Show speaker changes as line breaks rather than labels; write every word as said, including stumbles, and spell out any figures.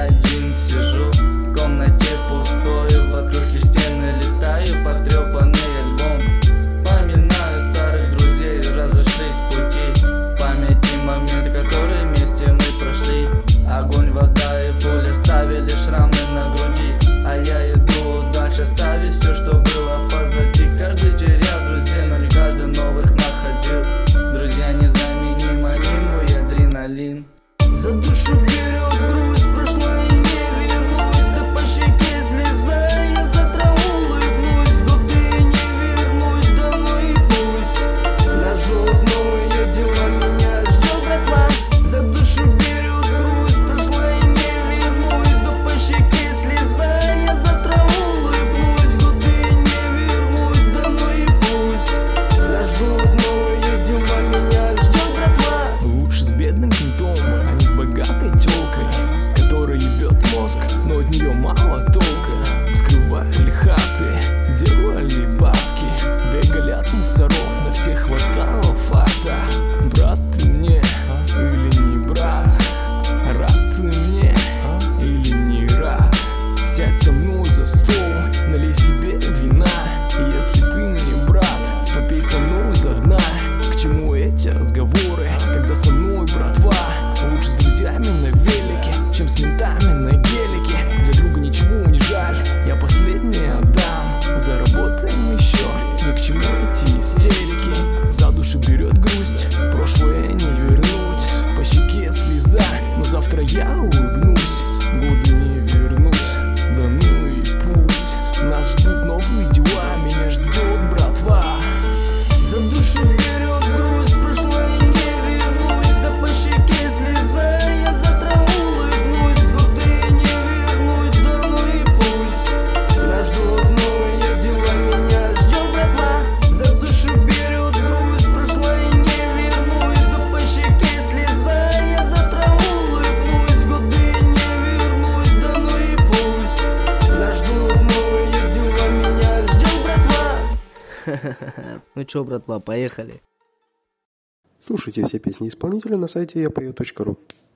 один сижу в комнате пустой, вокруг лишь стены листаю потрепанный альбом. Вспоминаю старых друзей, разошлись пути, в памяти момент, который вместе мы прошли. Огонь, вода и боль оставили шрамы на груди, а я иду дальше, ставя все, что было позади. Каждый терял друзей, но не каждый новых находил. Друзья незаменимы, они мой адреналин.
За душу берет грусть, прошлое не вернуть, да по щеке слеза, я завтра улыбнусь. В годы не вернусь, да ну и пусть. Нас ждут новые дела, меня ждет братва. За душу берет грусть, прошлое не вернуть, да по щеке слеза, я завтра улыбнусь. В годы не вернусь, да ну и пусть. Нас ждут новые дела, меня ждет братва.
Лучше с бедным кентом, а не с богатой тёлкой, которая ебет мозг, но от нее мало толка. Скрывали хаты, делали бабки, бегали от мусоров, на всех хватало факта. Брат ты мне или не брат? Рад ты мне или не рад? Сядь со мной за стол, налей себе вина. И если ты не брат, то пей со мной до дна. К чему эти разговоры, когда со мной братва? Лучше с друзьями на велике, чем с ментами на гелике. Для друга ничего не жаль, я последнее отдам. Заработаем еще, ни к чему эти истерики. За душу берет грусть, прошлое не вернуть. По щеке слеза, но завтра я улыбнусь. Годы не вернуть, да ну и пусть. Нас ждут новые дела, меня ждет братва.
За душу берет грусть, прошлое не вернуть, да по щеке слеза, я завтра улыбнусь. В годы не вернуть, да ну и пусть. Нас ждут новые дела, меня ждет братва. За душу берет грусть, прошлое не вернуть, да по щеке слеза, я завтра улыбнусь. В годы не вернуть, да ну и пусть. Нас ждут новые дела, меня ждет братва.
Ну чё, братва, поехали.
Слушайте все песни исполнителя на сайте я пою точка ру.